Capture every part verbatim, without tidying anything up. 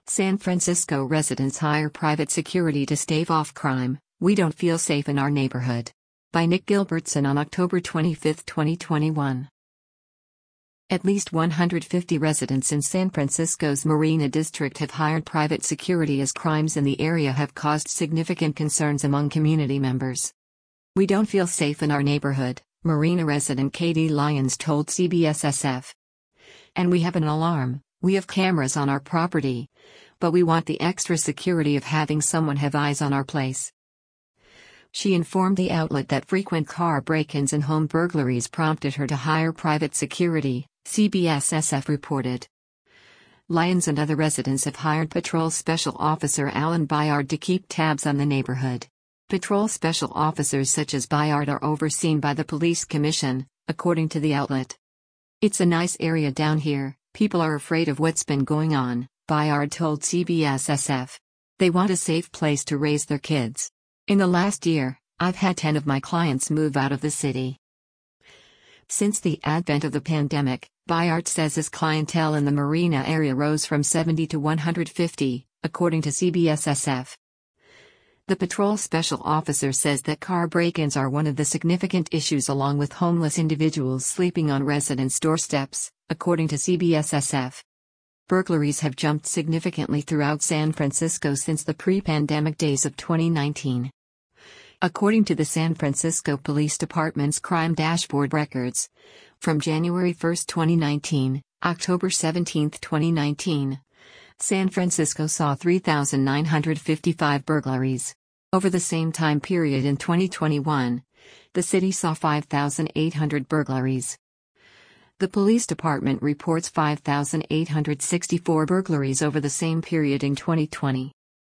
San Francisco residents hire private security to stave off crime. We don't feel safe in our neighborhood. By Nick Gilbertson on October twenty-fifth, twenty twenty-one. At least one hundred fifty residents in San Francisco's Marina District have hired private security as crimes in the area have caused significant concerns among community members. We don't feel safe in our neighborhood, Marina resident Katie Lyons told C B S S F. And we have an alarm, we have cameras on our property. But we want the extra security of having someone have eyes on our place. She informed the outlet that frequent car break-ins and home burglaries prompted her to hire private security, C B S S F reported. Lyons and other residents have hired Patrol Special Officer Alan Byard to keep tabs on the neighborhood. Patrol Special Officers such as Byard are overseen by the Police Commission, according to the outlet. It's a nice area down here, people are afraid of what's been going on, Byard told C B S S F. They want a safe place to raise their kids. In the last year, I've had ten of my clients move out of the city. Since the advent of the pandemic, Byard says his clientele in the Marina area rose from seventy to one hundred fifty, according to C B S S F. The patrol special officer says that car break-ins are one of the significant issues along with homeless individuals sleeping on residents' doorsteps, according to C B S S F. Burglaries have jumped significantly throughout San Francisco since the pre-pandemic days of twenty nineteen. According to the San Francisco Police Department's crime dashboard records, from January first, twenty nineteen, October seventeenth, twenty nineteen, San Francisco saw three thousand nine hundred fifty-five burglaries. Over the same time period in twenty twenty-one, the city saw five thousand eight hundred burglaries. The police department reports five thousand eight hundred sixty-four burglaries over the same period in twenty twenty.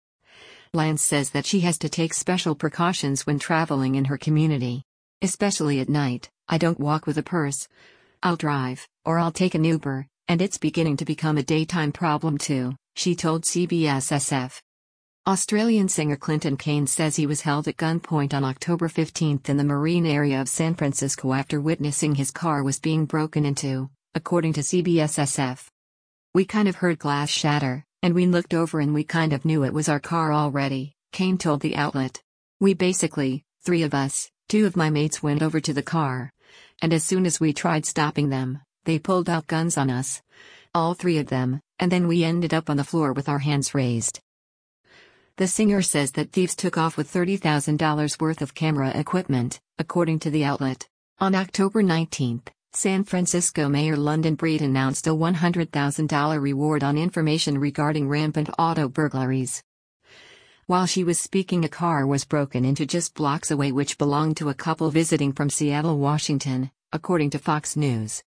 Lyons says that she has to take special precautions when traveling in her community. Especially at night, I don't walk with a purse. I'll drive, or I'll take an Uber, and it's beginning to become a daytime problem too, she told C B S S F. Australian singer Clinton Kane says he was held at gunpoint on October fifteenth in the Marine area of San Francisco after witnessing his car was being broken into, according to C B S S F. We kind of heard glass shatter, and we looked over and we kind of knew it was our car already, Kane told the outlet. We basically, three of us, two of my mates went over to the car. And as soon as we tried stopping them, they pulled out guns on us. All three of them, and then we ended up on the floor with our hands raised. The singer says that thieves took off with thirty thousand dollars worth of camera equipment, according to the outlet. On October nineteenth, San Francisco Mayor London Breed announced a one hundred thousand dollars reward on information regarding rampant auto burglaries. While she was speaking, a car was broken into just blocks away which belonged to a couple visiting from Seattle, Washington, according to Fox News.